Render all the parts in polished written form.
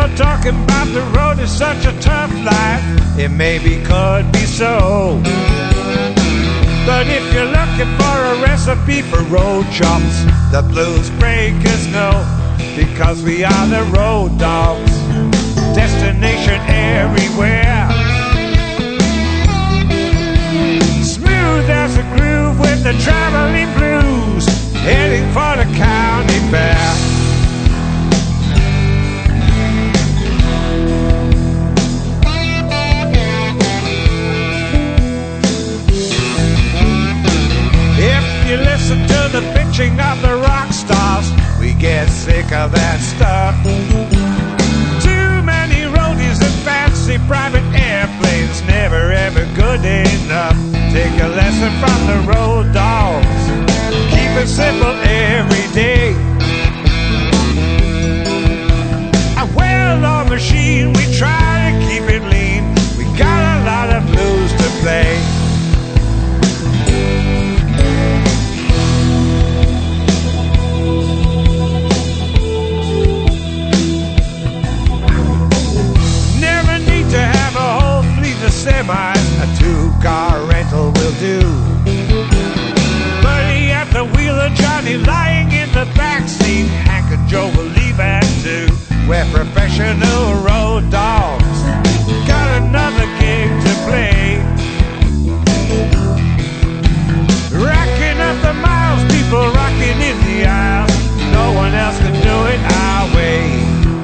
People talking about the road is such a tough life. It maybe could be so, but if you're looking for a recipe for road chops, the blues breakers know, because we are the road dogs. Destination everywhere, smooth as a groove with the traveling blues, heading for the county fair. If you listen to the bitching of the rock stars, we get sick of that stuff. Too many roadies and fancy private airplanes, never ever good enough. Take a lesson from the road dogs, keep it simple every day. A well-oiled machine, we try to keep it lean. We got a lot of blues to play. Semis, a two-car rental will do. Buddy at the wheel and Johnny lying in the backseat. Hank and Joe will leave at 2. We're professional road dogs, got another gig to play. Racking up the miles, people rocking in the aisles. No one else can do it our way.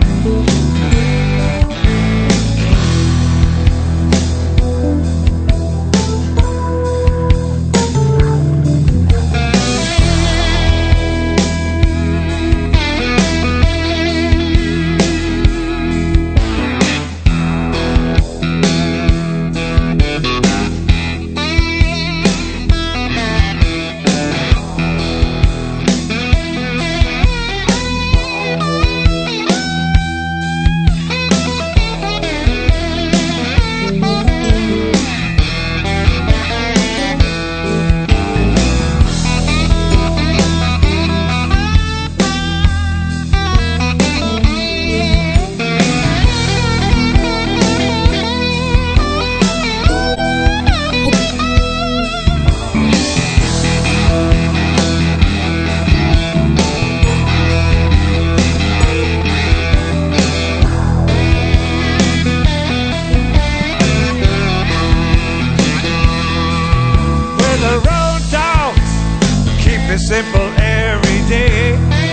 Simple every day.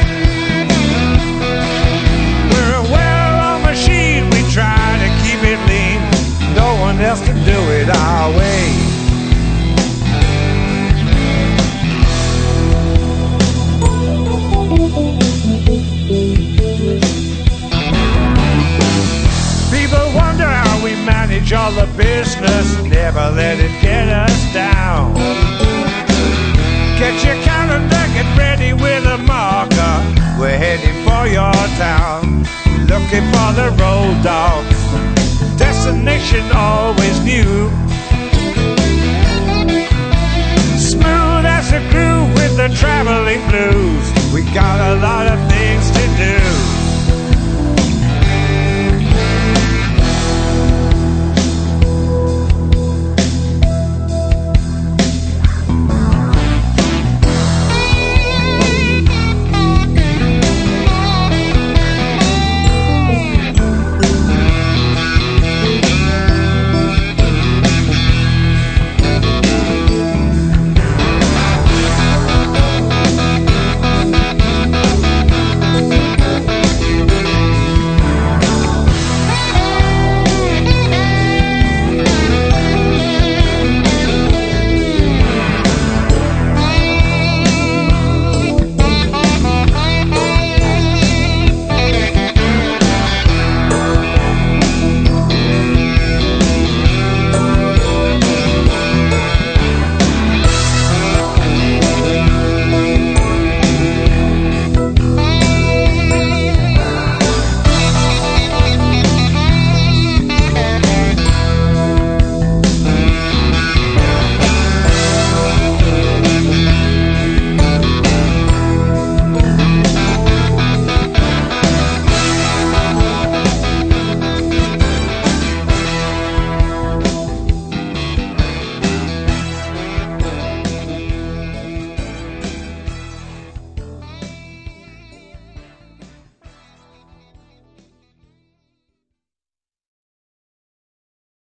We're a well-oiled machine, we try to keep it lean. No one else can do it our way. People wonder how we manage all the business, never let it get us down. Get your calendar, get ready with a marker. We're heading for your town, looking for the road dogs. Destination always new, smooth as a groove with the traveling blues. We got a lot of things to do.